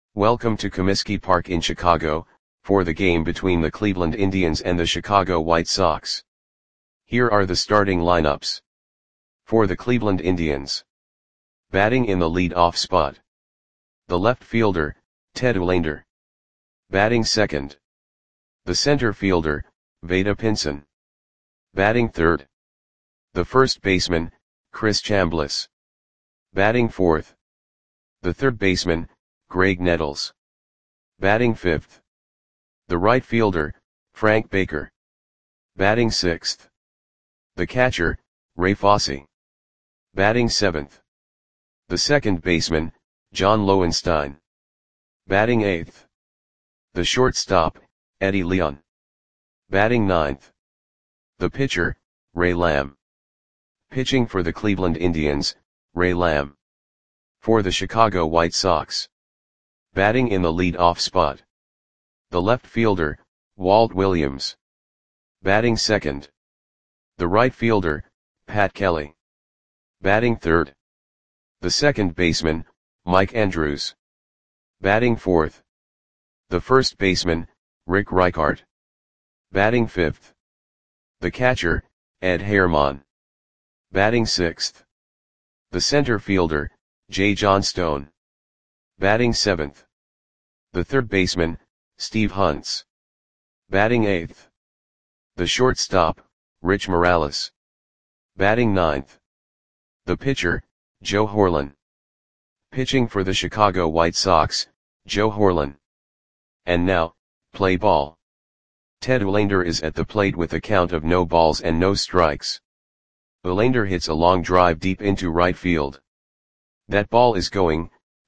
Welcome to Comiskey Park in Chicago, for the game between the Cleveland Indians and the Chicago White Sox. Here are the starting lineups. For the Cleveland Indians. Batting in the lead-off spot. The left fielder, Ted Uhlaender. Batting second. The center fielder, Vada Pinson. Batting third. The first baseman, Chris Chambliss. Batting fourth. The third baseman, Graig Nettles. Batting fifth. The right fielder, Frank Baker. Batting sixth. The catcher, Ray Fosse. Batting seventh. The second baseman, John Lowenstein. Batting eighth. The shortstop, Eddie Leon. Batting ninth. The pitcher, Ray Lamb. Pitching for the Cleveland Indians, Ray Lamb. For the Chicago White Sox. Batting in the lead-off spot. The left fielder, Walt Williams. Batting second. The right fielder, Pat Kelly. Batting third. The second baseman, Mike Andrews. Batting fourth. The first baseman, Rick Reichart. Batting fifth. The catcher, Ed Herrmann. Batting sixth. The center fielder, Jay Johnstone. Batting seventh. The third baseman, Steve Huntz. Batting eighth. The shortstop, Rich Morales. Batting ninth. The pitcher, Joe Horlen. Pitching for the Chicago White Sox, Joe Horlen. And now, play ball. Ted Uhlaender is at the plate with a count of no balls and no strikes. Uhlaender hits a long drive deep into right field. That ball is gone.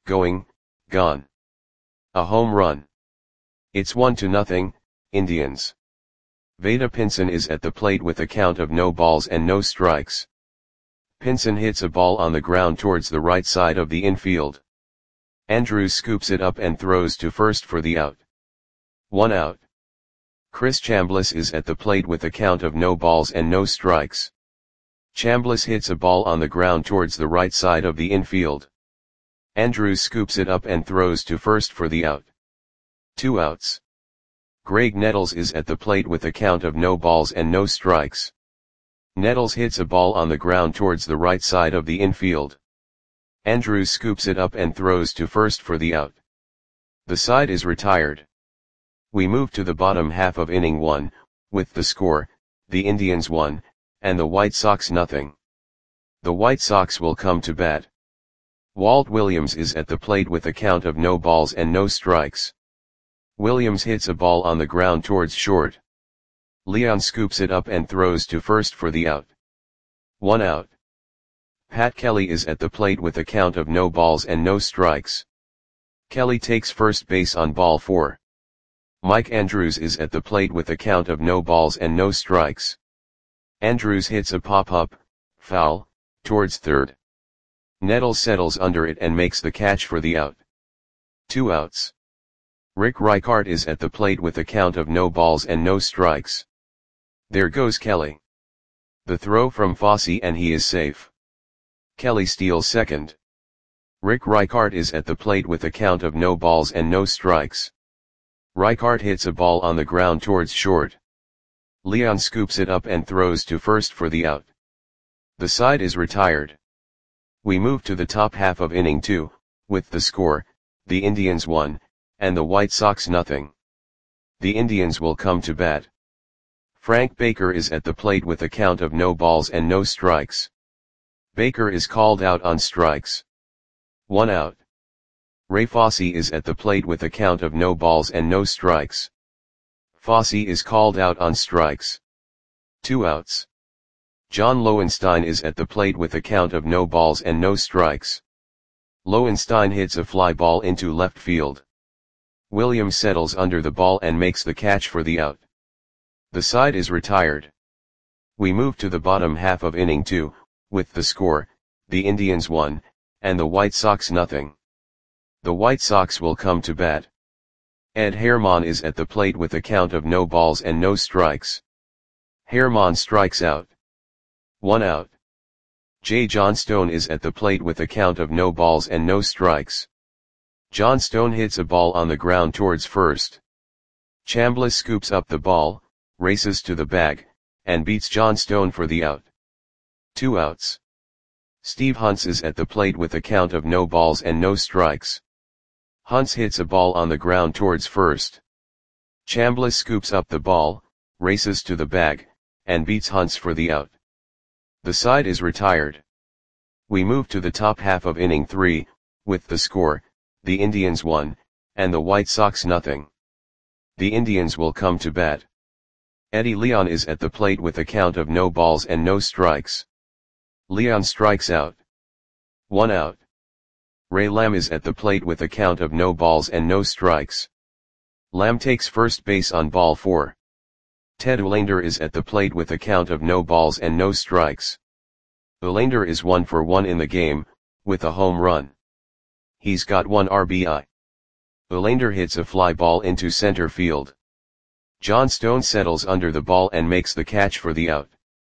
A home run. It's 1-0, Indians. Vada Pinson is at the plate with a count of no balls and no strikes. Pinson hits a ball on the ground towards the right side of the infield. Andrews scoops it up and throws to first for the out. 1 out. Chris Chambliss is at the plate with a count of no balls and no strikes. Chambliss hits a ball on the ground towards the right side of the infield. Andrews scoops it up and throws to first for the out. 2 outs. Graig Nettles is at the plate with a count of no balls and no strikes. Nettles hits a ball on the ground towards the right side of the infield. Andrews scoops it up and throws to first for the out. The side is retired. We move to the bottom half of inning 1, with the score, the Indians 1, and the White Sox 0. The White Sox will come to bat. Walt Williams is at the plate with a count of no balls and no strikes. Williams hits a ball on the ground towards short. Leon scoops it up and throws to first for the out. 1 out. Pat Kelly is at the plate with a count of no balls and no strikes. Kelly takes first base on ball 4. Mike Andrews is at the plate with a count of no balls and no strikes. Andrews hits a pop-up, foul, towards third. Nettles settles under it and makes the catch for the out. 2 outs. Rick Reichart is at the plate with a count of no balls and no strikes. There goes Kelly. The throw from Fosse and he is safe. Kelly steals second. Rick Reichart is at the plate with a count of no balls and no strikes. Reichart hits a ball on the ground towards short. Leon scoops it up and throws to first for the out. The side is retired. We move to the top half of inning 2, with the score, the Indians 1, and the White Sox 0. The Indians will come to bat. Frank Baker is at the plate with a count of no balls and no strikes. Baker is called out on strikes. 1 out. Ray Fosse is at the plate with a count of no balls and no strikes. Fosse is called out on strikes. 2 outs. John Lowenstein is at the plate with a count of no balls and no strikes. Lowenstein hits a fly ball into left field. Williams settles under the ball and makes the catch for the out. The side is retired. We move to the bottom half of inning 2, with the score, the Indians 1, and the White Sox 0. The White Sox will come to bat. Ed Herrmann is at the plate with a count of no balls and no strikes. Herrmann strikes out. 1 out. Jay Johnstone is at the plate with a count of no balls and no strikes. John Stone hits a ball on the ground towards first. Chambliss scoops up the ball, races to the bag, and beats John Stone for the out. 2 outs. Steve Hunts is at the plate with a count of no balls and no strikes. Hunts hits a ball on the ground towards first. Chambliss scoops up the ball, races to the bag, and beats Hunts for the out. The side is retired. We move to the top half of inning 3, with the score, the Indians 1, and the White Sox nothing. The Indians will come to bat. Eddie Leon is at the plate with a count of no balls and no strikes. Leon strikes out. 1 out. Ray Lamb is at the plate with a count of no balls and no strikes. Lamb takes first base on ball 4. Ted Uhlaender is at the plate with a count of no balls and no strikes. Uhlaender is 1 for 1 in the game, with a home run. He's got 1 RBI. Uhlaender hits a fly ball into center field. John Stone settles under the ball and makes the catch for the out.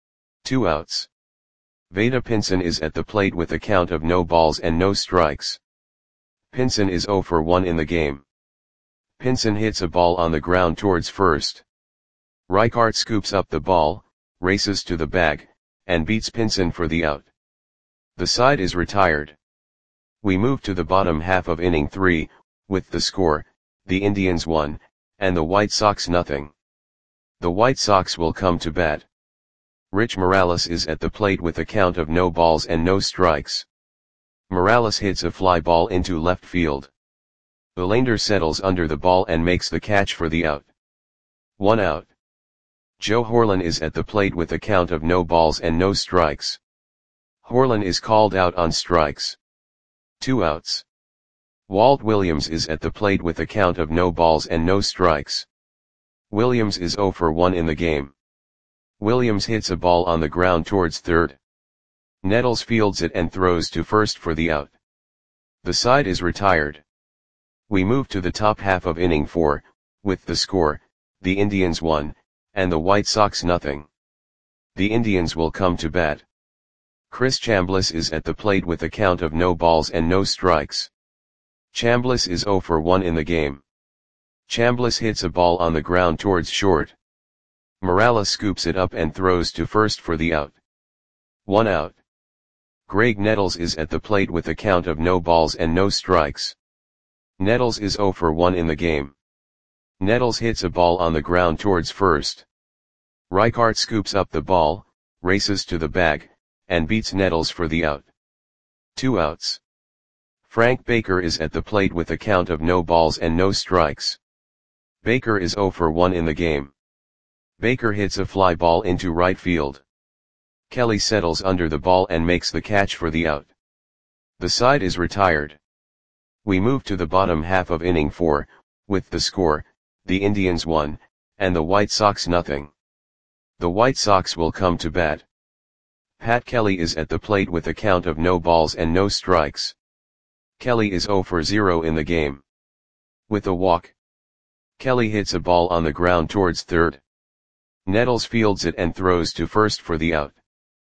2 outs. Vada Pinson is at the plate with a count of no balls and no strikes. Pinson is 0 for 1 in the game. Pinson hits a ball on the ground towards first. Reichart scoops up the ball, races to the bag, and beats Pinson for the out. The side is retired. We move to the bottom half of inning 3, with the score, the Indians 1, and the White Sox nothing. The White Sox will come to bat. Rich Morales is at the plate with a count of no balls and no strikes. Morales hits a fly ball into left field. Uhlaender settles under the ball and makes the catch for the out. 1 out. Joe Horlen is at the plate with a count of no balls and no strikes. Horlen is called out on strikes. 2 outs. Walt Williams is at the plate with a count of no balls and no strikes. Williams is 0 for 1 in the game. Williams hits a ball on the ground towards third. Nettles fields it and throws to first for the out. The side is retired. We move to the top half of inning 4, with the score, the Indians 1, and the White Sox nothing. The Indians will come to bat. Chris Chambliss is at the plate with a count of no balls and no strikes. Chambliss is 0 for 1 in the game. Chambliss hits a ball on the ground towards short. Morales scoops it up and throws to first for the out. 1 out. Greg Nettles is at the plate with a count of no balls and no strikes. Nettles is 0 for 1 in the game. Nettles hits a ball on the ground towards first. Reichart scoops up the ball, races to the bag, and beats Nettles for the out. 2 outs. Frank Baker is at the plate with a count of no balls and no strikes. Baker is 0 for 1 in the game. Baker hits a fly ball into right field. Kelly settles under the ball and makes the catch for the out. The side is retired. We move to the bottom half of inning 4, with the score, the Indians 1, and the White Sox nothing. The White Sox will come to bat. Pat Kelly is at the plate with a count of no balls and no strikes. Kelly is 0 for 0 in the game. With a walk. Kelly hits a ball on the ground towards third. Nettles fields it and throws to first for the out.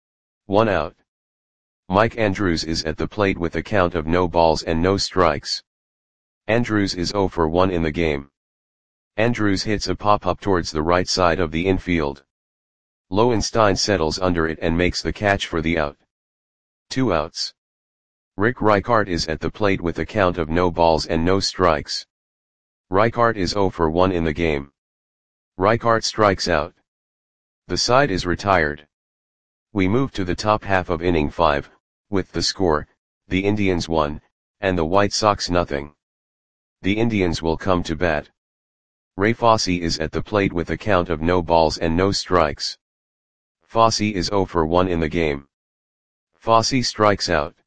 1 out. Mike Andrews is at the plate with a count of no balls and no strikes. Andrews is 0 for 1 in the game. Andrews hits a pop-up towards the right side of the infield. Lowenstein settles under it and makes the catch for the out. 2 outs. Rick Reichart is at the plate with a count of no balls and no strikes. Reichart is 0 for 1 in the game. Reichart strikes out. The side is retired. We move to the top half of inning 5, with the score, the Indians 1, and the White Sox nothing. The Indians will come to bat. Ray Fosse is at the plate with a count of no balls and no strikes. Fosse is 0 for 1 in the game. Fosse strikes out.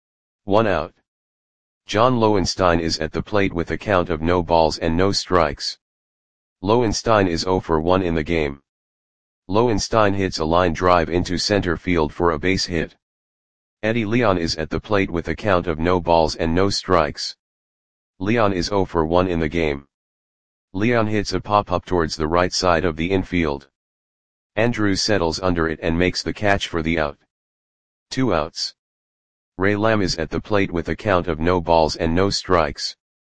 1 out. John Lowenstein is at the plate with a count of no balls and no strikes. Lowenstein is 0 for 1 in the game. Lowenstein hits a line drive into center field for a base hit. Eddie Leon is at the plate with a count of no balls and no strikes. Leon is 0 for 1 in the game. Leon hits a pop-up towards the right side of the infield. Andrews settles under it and makes the catch for the out. 2 outs. Ray Lamb is at the plate with a count of no balls and no strikes.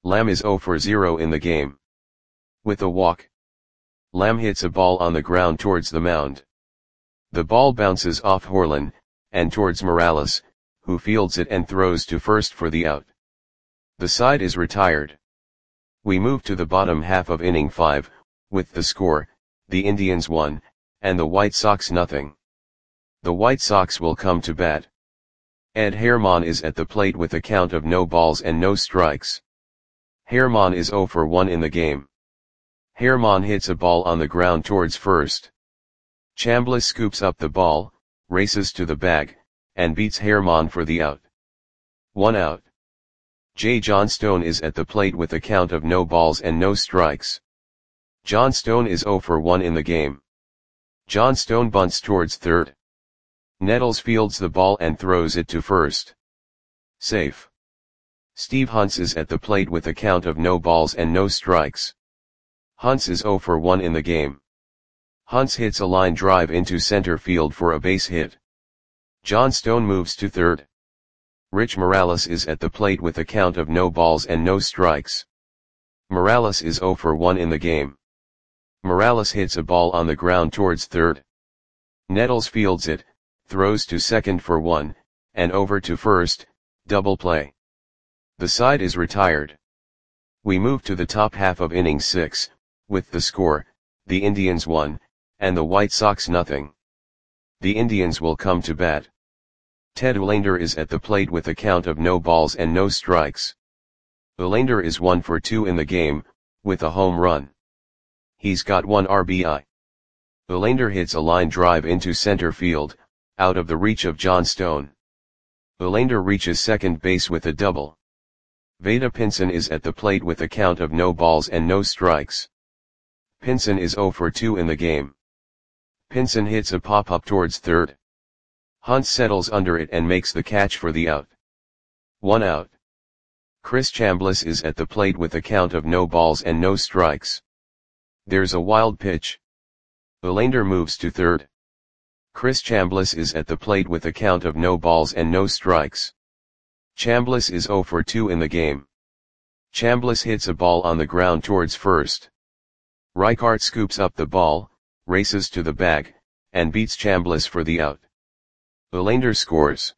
Lamb is 0 for 0 in the game. With a walk, Lamb hits a ball on the ground towards the mound. The ball bounces off Horlin, and towards Morales, who fields it and throws to first for the out. The side is retired. We move to the bottom half of inning 5, with the score, the Indians 1, and the White Sox nothing. The White Sox will come to bat. Ed Herman is at the plate with a count of no balls and no strikes. Herman is 0 for 1 in the game. Herman hits a ball on the ground towards first. Chambliss scoops up the ball, races to the bag, and beats Herman for the out. 1 out. J. Johnstone is at the plate with a count of no balls and no strikes. Johnstone is 0 for 1 in the game. Johnstone bunts towards third. Nettles fields the ball and throws it to first. Safe. Steve Hunts is at the plate with a count of no balls and no strikes. Hunts is 0 for 1 in the game. Hunts hits a line drive into center field for a base hit. Johnstone moves to third. Rich Morales is at the plate with a count of no balls and no strikes. Morales is 0 for 1 in the game. Morales hits a ball on the ground towards third. Nettles fields it, throws to second for 1, and over to first, double play. The side is retired. We move to the top half of inning 6, with the score, the Indians 1, and the White Sox nothing. The Indians will come to bat. Ted Uhlaender is at the plate with a count of no balls and no strikes. Uhlaender is 1 for 2 in the game, with a home run. He's got 1 RBI. Uhlaender hits a line drive into center field, out of the reach of Johnstone. Uhlaender reaches second base with a double. Vada Pinson is at the plate with a count of no balls and no strikes. Pinson is 0 for 2 in the game. Pinson hits a pop-up towards third. Hunt settles under it and makes the catch for the out. 1 out. Chris Chambliss is at the plate with a count of no balls and no strikes. There's a wild pitch. Uhlaender moves to third. Chris Chambliss is at the plate with a count of no balls and no strikes. Chambliss is 0 for 2 in the game. Chambliss hits a ball on the ground towards first. Reichart scoops up the ball, races to the bag, and beats Chambliss for the out. Uhlaender scores.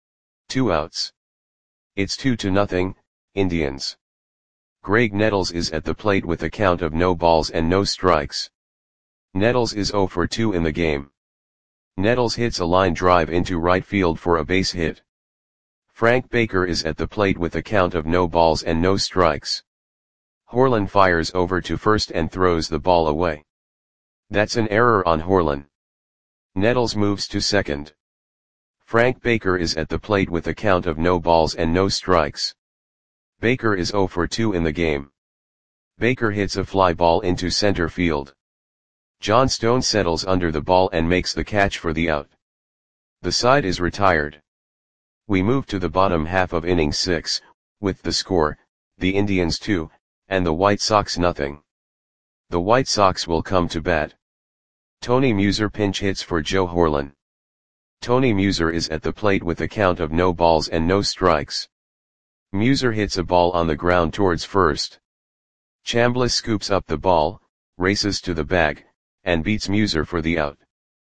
2 outs. It's 2-0, Indians. Greg Nettles is at the plate with a count of no balls and no strikes. Nettles is 0 for 2 in the game. Nettles hits a line drive into right field for a base hit. Frank Baker is at the plate with a count of no balls and no strikes. Horlin fires over to first and throws the ball away. That's an error on Horlin. Nettles moves to second. Frank Baker is at the plate with a count of no balls and no strikes. Baker is 0 for 2 in the game. Baker hits a fly ball into center field. Johnstone settles under the ball and makes the catch for the out. The side is retired. We move to the bottom half of inning 6, with the score, the Indians 2, and the White Sox nothing. The White Sox will come to bat. Tony Muser pinch hits for Joe Horlin. Tony Muser is at the plate with a count of no balls and no strikes. Muser hits a ball on the ground towards first. Chambliss scoops up the ball, races to the bag, and beats Muser for the out.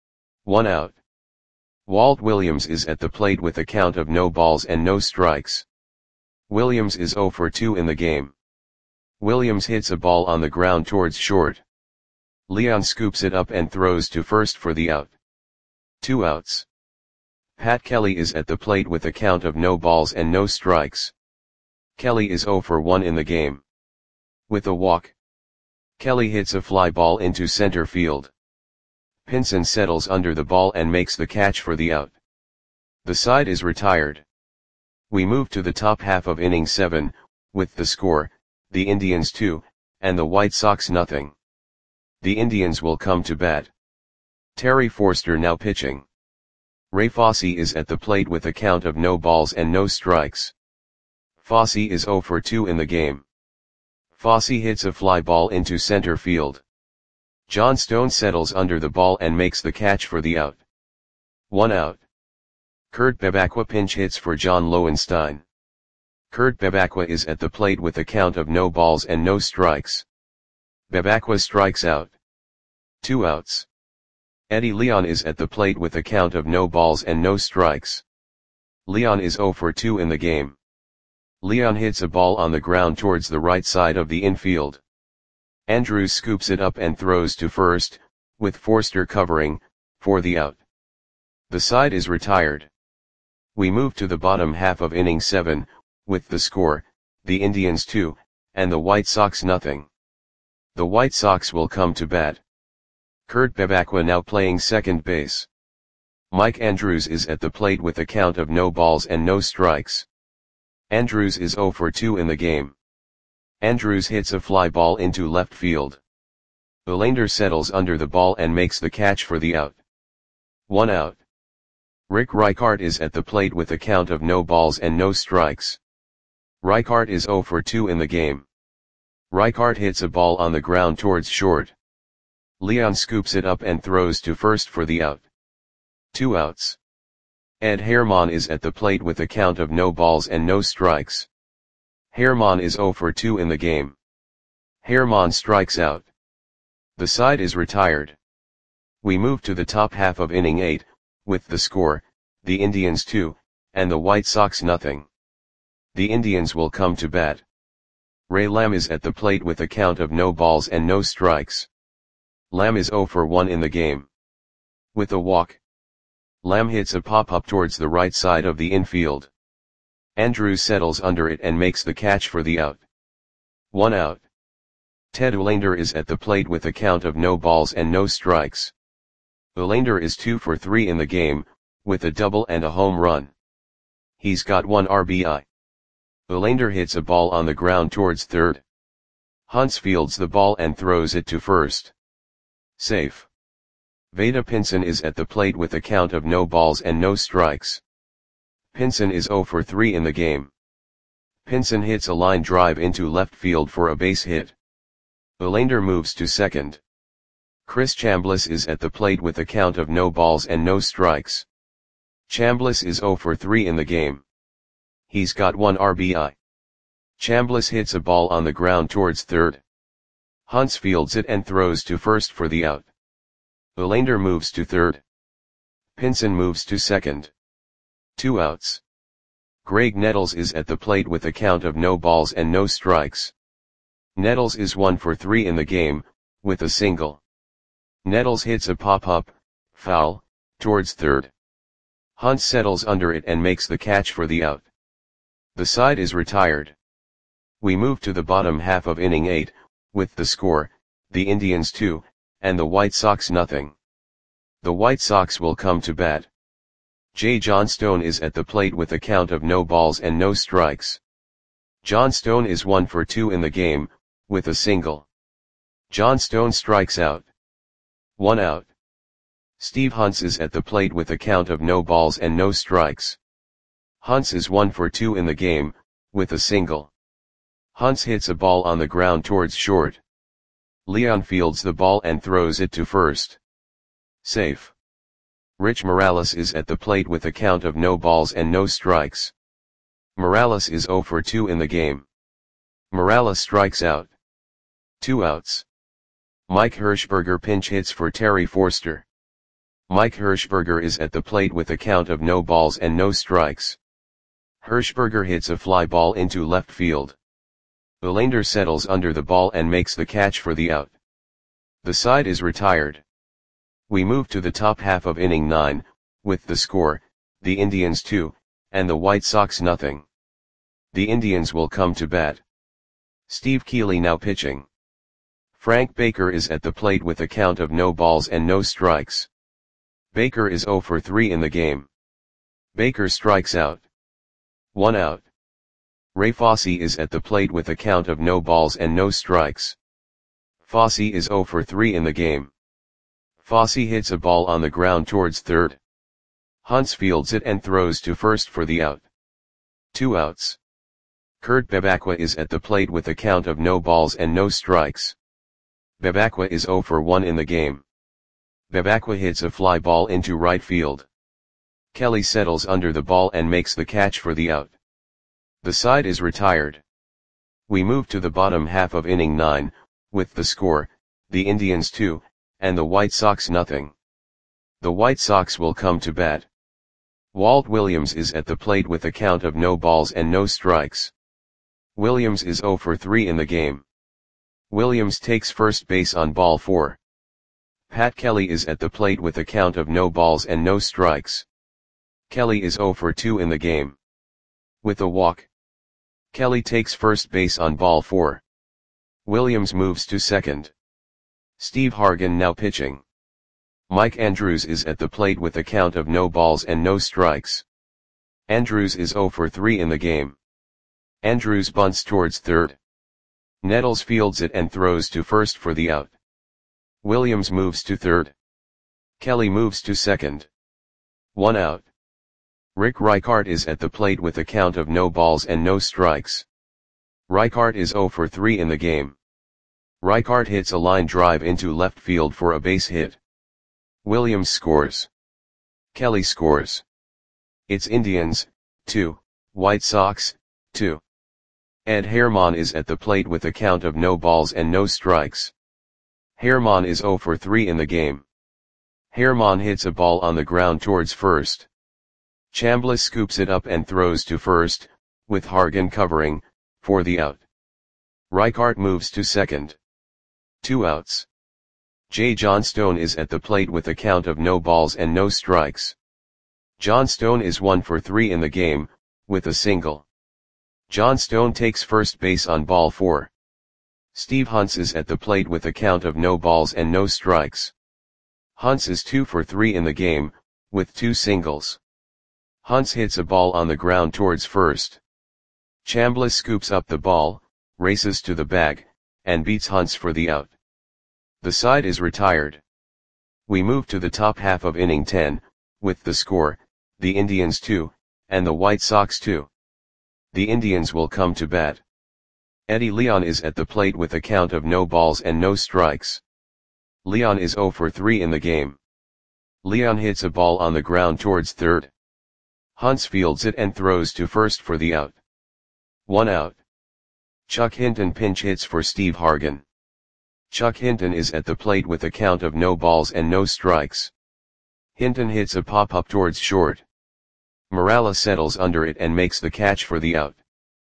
1 out. Walt Williams is at the plate with a count of no balls and no strikes. Williams is 0 for 2 in the game. Williams hits a ball on the ground towards short. Leon scoops it up and throws to first for the out. 2 outs. Pat Kelly is at the plate with a count of no balls and no strikes. Kelly is 0 for 1 in the game. With a walk, Kelly hits a fly ball into center field. Pinson settles under the ball and makes the catch for the out. The side is retired. We move to the top half of inning 7, with the score, the Indians 2, and the White Sox nothing. The Indians will come to bat. Terry Forster now pitching. Ray Fosse is at the plate with a count of no balls and no strikes. Fosse is 0 for 2 in the game. Fosse hits a fly ball into center field. Johnstone settles under the ball and makes the catch for the out. 1 out. Kurt Bevacqua pinch hits for John Lowenstein. Kurt Bevacqua is at the plate with a count of no balls and no strikes. Bevacqua strikes out. 2 outs. Eddie Leon is at the plate with a count of no balls and no strikes. Leon is 0 for 2 in the game. Leon hits a ball on the ground towards the right side of the infield. Andrews scoops it up and throws to first, with Forster covering, for the out. The side is retired. We move to the bottom half of inning 7, with the score, the Indians 2, and the White Sox nothing. The White Sox will come to bat. Kurt Bevacqua now playing second base. Mike Andrews is at the plate with a count of no balls and no strikes. Andrews is 0 for 2 in the game. Andrews hits a fly ball into left field. Belander settles under the ball and makes the catch for the out. 1 out. Rick Reichart is at the plate with a count of no balls and no strikes. Reichart is 0 for 2 in the game. Reichart hits a ball on the ground towards short. Leon scoops it up and throws to first for the out. 2 outs. Ed Herman is at the plate with a count of no balls and no strikes. Herman is 0 for 2 in the game. Herman strikes out. The side is retired. We move to the top half of inning 8, with the score, the Indians 2, and the White Sox nothing. The Indians will come to bat. Ray Lamb is at the plate with a count of no balls and no strikes. Lamb is 0 for 1 in the game. With a walk, Lamb hits a pop-up towards the right side of the infield. Andrews settles under it and makes the catch for the out. 1 out. Ted Uhlaender is at the plate with a count of no balls and no strikes. Uhlaender is 2 for 3 in the game, with a double and a home run. He's got 1 RBI. Uhlaender hits a ball on the ground towards third. Hunts fields the ball and throws it to first. Safe. Vada Pinson is at the plate with a count of no balls and no strikes. Pinson is 0 for 3 in the game. Pinson hits a line drive into left field for a base hit. Uhlaender moves to second. Chris Chambliss is at the plate with a count of no balls and no strikes. Chambliss is 0 for 3 in the game. He's got 1 RBI. Chambliss hits a ball on the ground towards third. Hunts fields it and throws to first for the out. Uhlaender moves to third. Pinson moves to second. 2 outs. Greg Nettles is at the plate with a count of no balls and no strikes. Nettles is 1 for 3 in the game, with a single. Nettles hits a pop-up, foul, towards third. Hunt settles under it and makes the catch for the out. The side is retired. We move to the bottom half of inning 8, with the score, the Indians 2, and the White Sox nothing. The White Sox will come to bat. Jay Johnstone is at the plate with a count of no balls and no strikes. Johnstone is 1 for 2 in the game, with a single. Johnstone strikes out. 1 out. Steve Hunts is at the plate with a count of no balls and no strikes. Hunts is 1 for 2 in the game, with a single. Hunts hits a ball on the ground towards short. Leon fields the ball and throws it to first. Safe. Rich Morales is at the plate with a count of no balls and no strikes. Morales is 0 for 2 in the game. Morales strikes out. 2 outs. Mike Hirschberger pinch hits for Terry Forster. Mike Hirschberger is at the plate with a count of no balls and no strikes. Hirschberger hits a fly ball into left field. Uhlaender settles under the ball and makes the catch for the out. The side is retired. We move to the top half of inning 9, with the score, the Indians 2, and the White Sox nothing. The Indians will come to bat. Steve Keeley now pitching. Frank Baker is at the plate with a count of no balls and no strikes. Baker is 0 for 3 in the game. Baker strikes out. 1 out. Ray Fosse is at the plate with a count of no balls and no strikes. Fosse is 0 for 3 in the game. Fosse hits a ball on the ground towards third. Hunts fields it and throws to first for the out. 2 outs. Kurt Bevacqua is at the plate with a count of no balls and no strikes. Bevacqua is 0 for 1 in the game. Bevacqua hits a fly ball into right field. Kelly settles under the ball and makes the catch for the out. The side is retired. We move to the bottom half of inning 9, with the score, the Indians 2, and the White Sox nothing. The White Sox will come to bat. Walt Williams is at the plate with a count of no balls and no strikes. Williams is 0 for 3 in the game. Williams takes first base on ball 4. Pat Kelly is at the plate with a count of no balls and no strikes. Kelly is 0 for 2 in the game. With a walk, Kelly takes first base on ball 4. Williams moves to second. Steve Hargan now pitching. Mike Andrews is at the plate with a count of no balls and no strikes. Andrews is 0 for 3 in the game. Andrews bunts towards third. Nettles fields it and throws to first for the out. Williams moves to third. Kelly moves to second. 1 out. Rick Reichart is at the plate with a count of no balls and no strikes. Reichart is 0 for 3 in the game. Reichart hits a line drive into left field for a base hit. Williams scores. Kelly scores. It's Indians, 2, White Sox, 2. Ed Herman is at the plate with a count of no balls and no strikes. Herman is 0 for 3 in the game. Herman hits a ball on the ground towards first. Chambliss scoops it up and throws to first, with Hargan covering, for the out. Reichart moves to second. 2 outs. J. Johnstone is at the plate with a count of no balls and no strikes. Johnstone is 1 for 3 in the game, with a single. Johnstone takes first base on ball 4. Steve Hunts is at the plate with a count of no balls and no strikes. Hunts is 2 for 3 in the game, with 2 singles. Hunts hits a ball on the ground towards first. Chambliss scoops up the ball, races to the bag, and beats Hunts for the out. The side is retired. We move to the top half of inning 10, with the score, the Indians 2, and the White Sox 2. The Indians will come to bat. Eddie Leon is at the plate with a count of no balls and no strikes. Leon is 0 for 3 in the game. Leon hits a ball on the ground towards third. Hunts fields it and throws to first for the out. 1 out. Chuck Hinton pinch hits for Steve Hargan. Chuck Hinton is at the plate with a count of no balls and no strikes. Hinton hits a pop-up towards short. Morales settles under it and makes the catch for the out.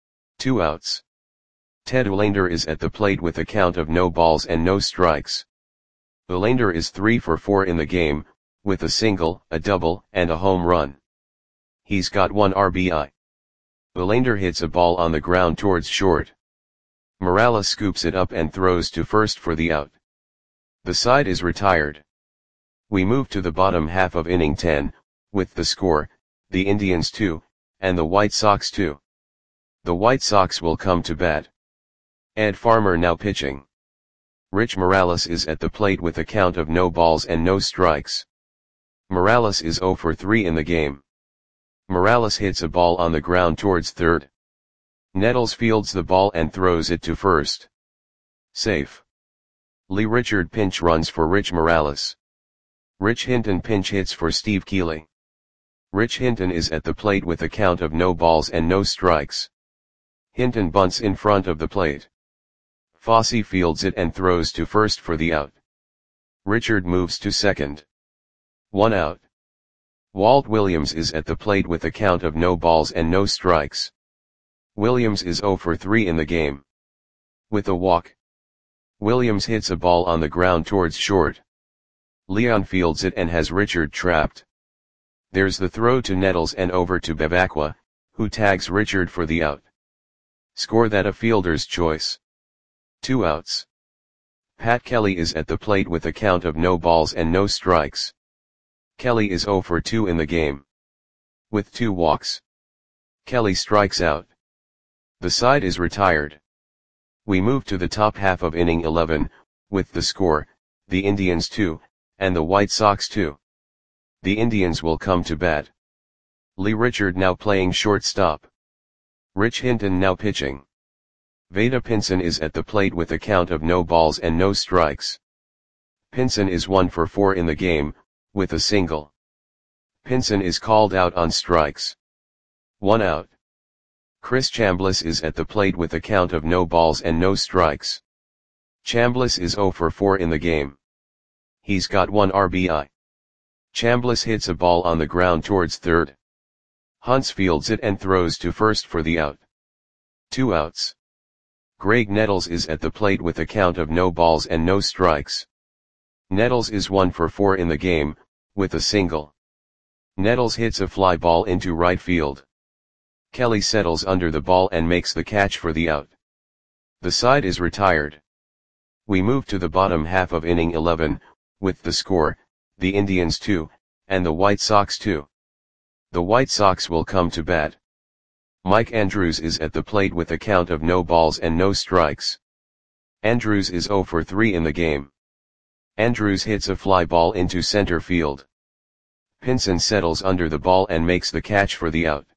2 outs. Ted Olander is at the plate with a count of no balls and no strikes. Olander is 3 for 4 in the game, with a single, a double, and a home run. He's got 1 RBI. Olander hits a ball on the ground towards short. Morales scoops it up and throws to first for the out. The side is retired. We move to the bottom half of inning 10, with the score, the Indians 2, and the White Sox 2. The White Sox will come to bat. Ed Farmer now pitching. Rich Morales is at the plate with a count of no balls and no strikes. Morales is 0 for 3 in the game. Morales hits a ball on the ground towards third. Nettles fields the ball and throws it to first. Safe. Lee Richard pinch runs for Rich Morales. Rich Hinton pinch hits for Steve Keeley. Rich Hinton is at the plate with a count of no balls and no strikes. Hinton bunts in front of the plate. Fosse fields it and throws to first for the out. Richard moves to second. 1 out. Walt Williams is at the plate with a count of no balls and no strikes. Williams is 0 for 3 in the game. With a walk, Williams hits a ball on the ground towards short. Leon fields it and has Richard trapped. There's the throw to Nettles and over to Bevacqua, who tags Richard for the out. Score that a fielder's choice. 2 outs. Pat Kelly is at the plate with a count of no balls and no strikes. Kelly is 0 for 2 in the game. With 2 walks, Kelly strikes out. The side is retired. We move to the top half of inning 11, with the score, the Indians 2, and the White Sox 2. The Indians will come to bat. Lee Richard now playing shortstop. Rich Hinton now pitching. Vada Pinson is at the plate with a count of no balls and no strikes. Pinson is 1 for 4 in the game, with a single. Pinson is called out on strikes. 1 out. Chris Chambliss is at the plate with a count of no balls and no strikes. Chambliss is 0 for 4 in the game. He's got 1 RBI. Chambliss hits a ball on the ground towards third. Hunts fields it and throws to first for the out. 2 outs. Graig Nettles is at the plate with a count of no balls and no strikes. Nettles is 1 for 4 in the game, with a single. Nettles hits a fly ball into right field. Kelly settles under the ball and makes the catch for the out. The side is retired. We move to the bottom half of inning 11, with the score, the Indians 2, and the White Sox 2. The White Sox will come to bat. Mike Andrews is at the plate with a count of no balls and no strikes. Andrews is 0 for 3 in the game. Andrews hits a fly ball into center field. Pinson settles under the ball and makes the catch for the out.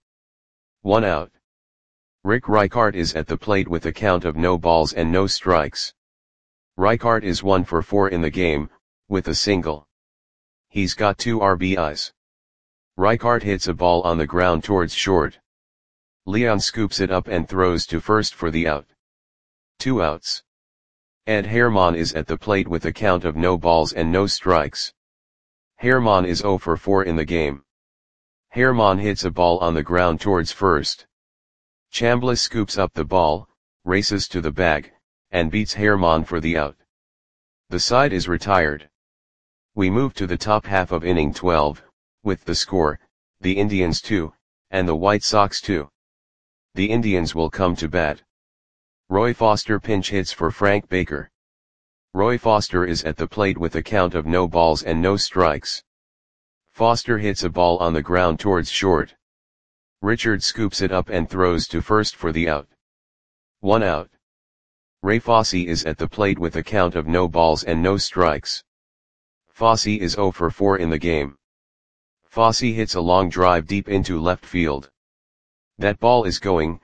1 out. Rick Reichart is at the plate with a count of no balls and no strikes. Reichart is 1 for 4 in the game, with a single. He's got 2 RBIs. Reichart hits a ball on the ground towards short. Leon scoops it up and throws to first for the out. 2 outs. Ed Herman is at the plate with a count of no balls and no strikes. Herman is 0 for 4 in the game. Herman hits a ball on the ground towards first. Chambliss scoops up the ball, races to the bag, and beats Herman for the out. The side is retired. We move to the top half of inning 12, with the score, the Indians 2, and the White Sox 2. The Indians will come to bat. Roy Foster pinch hits for Frank Baker. Roy Foster is at the plate with a count of no balls and no strikes. Foster hits a ball on the ground towards short. Richard scoops it up and throws to first for the out. 1 out. Ray Fosse is at the plate with a count of no balls and no strikes. Fosse is 0 for 4 in the game. Fosse hits a long drive deep into left field. That ball is gone.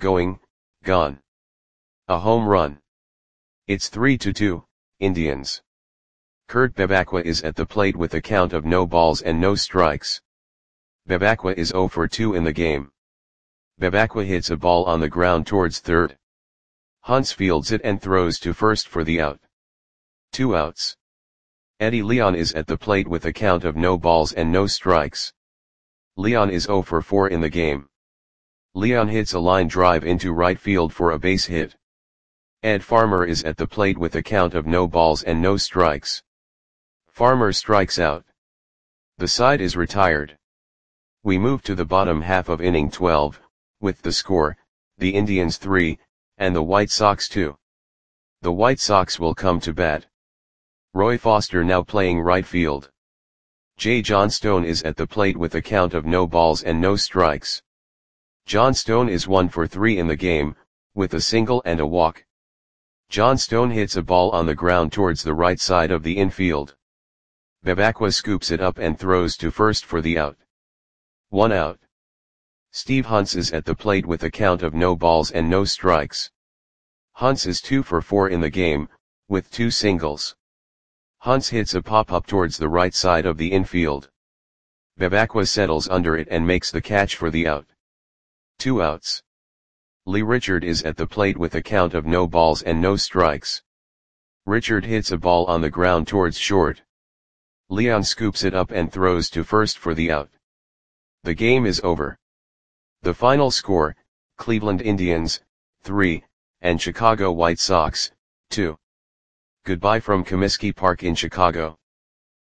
A home run. It's 3-2, Indians. Kurt Bebacqua is at the plate with a count of no balls and no strikes. Bebacqua is 0 for 2 in the game. Bebacqua hits a ball on the ground towards third. Hunts fields it and throws to first for the out. 2 outs. Eddie Leon is at the plate with a count of no balls and no strikes. Leon is 0 for 4 in the game. Leon hits a line drive into right field for a base hit. Ed Farmer is at the plate with a count of no balls and no strikes. Farmer strikes out. The side is retired. We move to the bottom half of inning 12, with the score, the Indians 3, and the White Sox 2. The White Sox will come to bat. Roy Foster now playing right field. Jay Johnstone is at the plate with a count of no balls and no strikes. Johnstone is 1 for 3 in the game, with a single and a walk. Johnstone hits a ball on the ground towards the right side of the infield. Bebacqua scoops it up and throws to first for the out. 1 out. Steve Hunts is at the plate with a count of no balls and no strikes. Hunts is 2 for 4 in the game, with 2 singles. Hunts hits a pop-up towards the right side of the infield. Bebacqua settles under it and makes the catch for the out. 2 outs. Lee Richard is at the plate with a count of no balls and no strikes. Richard hits a ball on the ground towards short. Leon scoops it up and throws to first for the out. The game is over. The final score, Cleveland Indians, 3, and Chicago White Sox, 2. Goodbye from Comiskey Park in Chicago.